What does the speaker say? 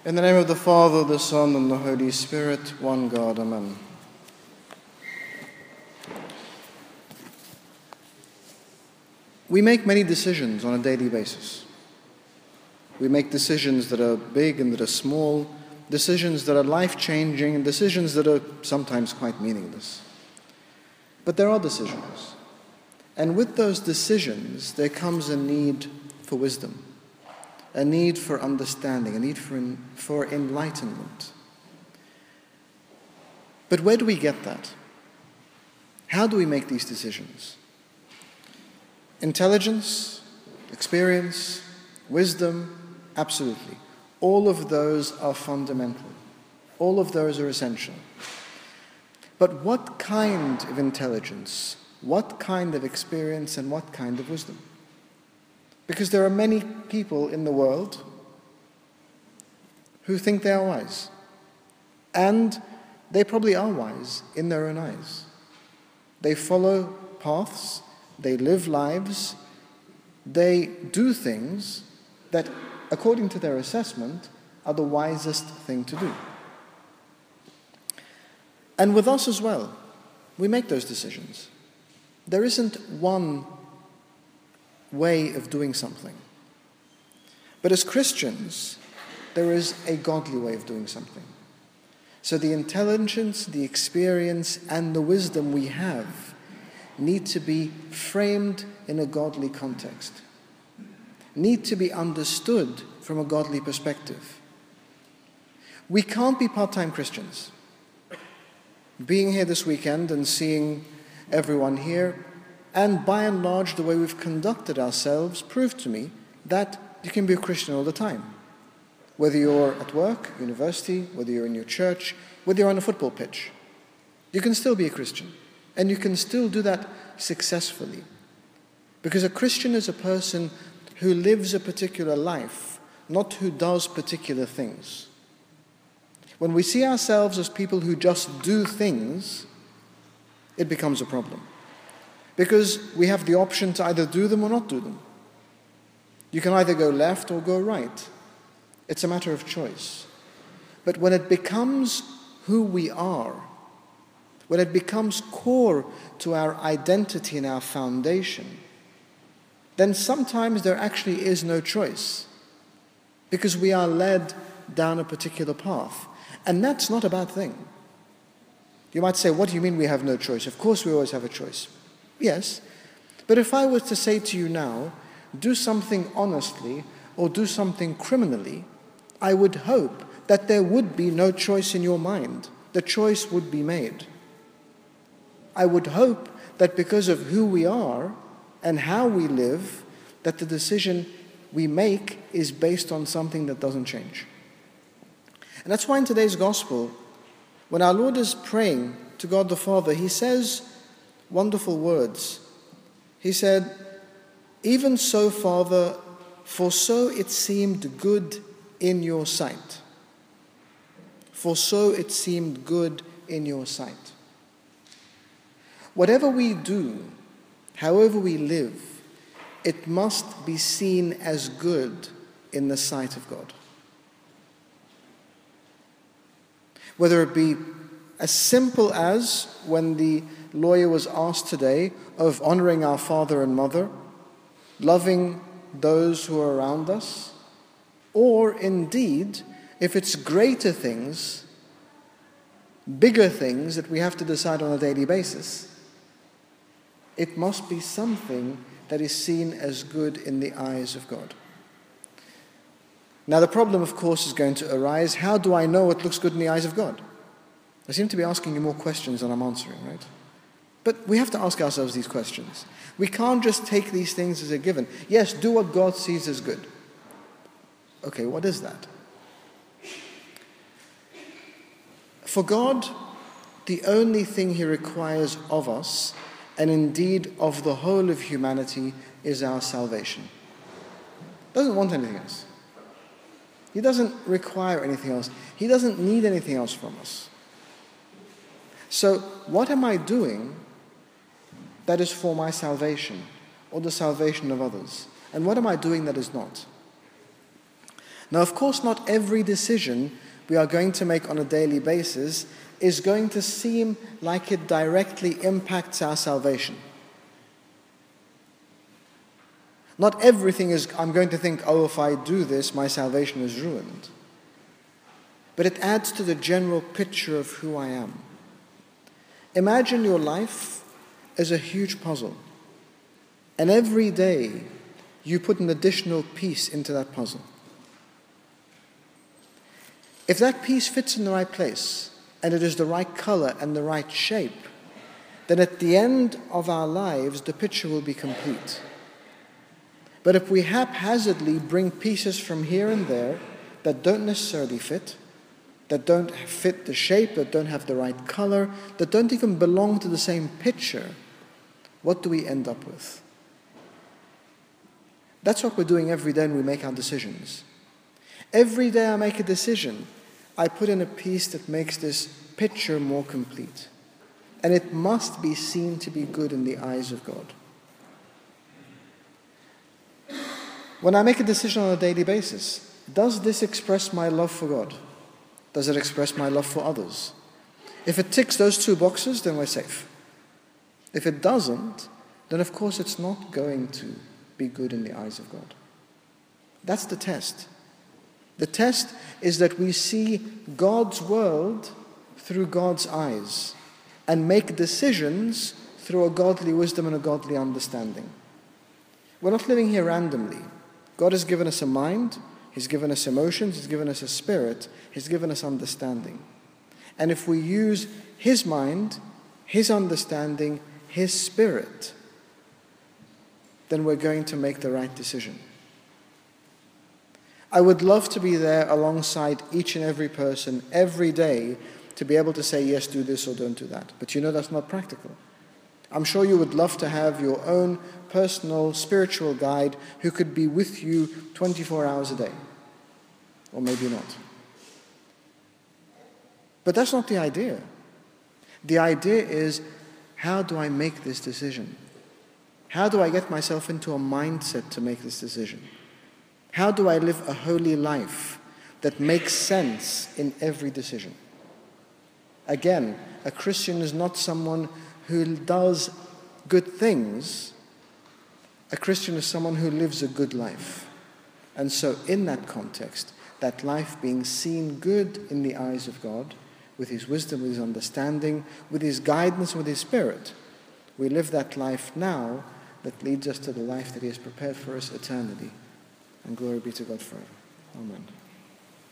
In the name of the Father, the Son, and the Holy Spirit, one God, Amen. We make many decisions on a daily basis. We make decisions that are big and that are small, decisions that are life-changing, and decisions that are sometimes quite meaningless. But there are decisions. And with those decisions, there comes a need for wisdom, a need for understanding, a need for enlightenment. But where do we get that? How do we make these decisions? Intelligence, experience, wisdom, absolutely. All of those are fundamental. All of those are essential. But what kind of intelligence, what kind of experience, and what kind of wisdom? Because there are many people in the world who think they are wise. And they probably are wise in their own eyes. They follow paths, they live lives, they do things that, according to their assessment, are the wisest thing to do. And with us as well, we make those decisions. There isn't one way of doing something. But as Christians, there is a godly way of doing something. So the intelligence, the experience, and the wisdom we have need to be framed in a godly context, need to be understood from a godly perspective. We can't be part-time Christians. Being here this weekend and seeing everyone here, and by and large, the way we've conducted ourselves proved to me that you can be a Christian all the time. Whether you're at work, university, whether you're in your church, whether you're on a football pitch, you can still be a Christian. And you can still do that successfully. Because a Christian is a person who lives a particular life, not who does particular things. When we see ourselves as people who just do things, it becomes a problem. Because we have the option to either do them or not do them. You can either go left or go right. It's a matter of choice. But when it becomes who we are, when it becomes core to our identity and our foundation, then sometimes there actually is no choice. Because we are led down a particular path. And that's not a bad thing. You might say, what do you mean we have no choice? Of course we always have a choice. Yes, but if I was to say to you now, do something honestly or do something criminally, I would hope that there would be no choice in your mind. The choice would be made. I would hope that because of who we are and how we live, that the decision we make is based on something that doesn't change. And that's why in today's gospel, when our Lord is praying to God the Father, he says wonderful words. He said, "Even so, Father, for so it seemed good in your sight." For so it seemed good in your sight. Whatever we do, however we live, it must be seen as good in the sight of God. Whether it be as simple as when the lawyer was asked today of honoring our father and mother, loving those who are around us, or indeed, if it's greater things, bigger things that we have to decide on a daily basis, it must be something that is seen as good in the eyes of God. Now the problem, of course, is going to arise, how do I know what looks good in the eyes of God? I seem to be asking you more questions than I'm answering, right? But we have to ask ourselves these questions. We can't just take these things as a given. Yes, do what God sees as good. Okay, what is that? For God, the only thing he requires of us, and indeed of the whole of humanity, is our salvation. He doesn't want anything else. He doesn't require anything else. He doesn't need anything else from us. So, what am I doing that is for my salvation or the salvation of others? And what am I doing that is not? Now, of course, not every decision we are going to make on a daily basis is going to seem like it directly impacts our salvation. Not everything is, I'm going to think, oh, if I do this, my salvation is ruined. But it adds to the general picture of who I am. Imagine your life as a huge puzzle. And every day you put an additional piece into that puzzle. If that piece fits in the right place, and it is the right color and the right shape, then at the end of our lives, the picture will be complete. But if we haphazardly bring pieces from here and there that don't necessarily fit, that don't fit the shape, that don't have the right color, that don't even belong to the same picture, what do we end up with? That's what we're doing every day when we make our decisions. Every day I make a decision, I put in a piece that makes this picture more complete. And it must be seen to be good in the eyes of God. When I make a decision on a daily basis, does this express my love for God? Does it express my love for others? If it ticks those two boxes, then we're safe. If it doesn't, then of course it's not going to be good in the eyes of God. That's the test. The test is that we see God's world through God's eyes and make decisions through a godly wisdom and a godly understanding. We're not living here randomly. God has given us a mind, He's given us emotions, He's given us a spirit, He's given us understanding. And if we use His mind, His understanding, His spirit, then we're going to make the right decision. I would love to be there alongside each and every person every day to be able to say, yes, do this or don't do that. But that's not practical. I'm sure you would love to have your own personal spiritual guide who could be with you 24 hours a day. Or maybe not. But that's not the idea. The idea is, how do I make this decision? How do I get myself into a mindset to make this decision? How do I live a holy life that makes sense in every decision? Again, a Christian is not someone who does good things. A Christian is someone who lives a good life. And so in that context, that life being seen good in the eyes of God, with His wisdom, with His understanding, with His guidance, with His Spirit, we live that life now that leads us to the life that He has prepared for us eternally. And glory be to God forever. Amen.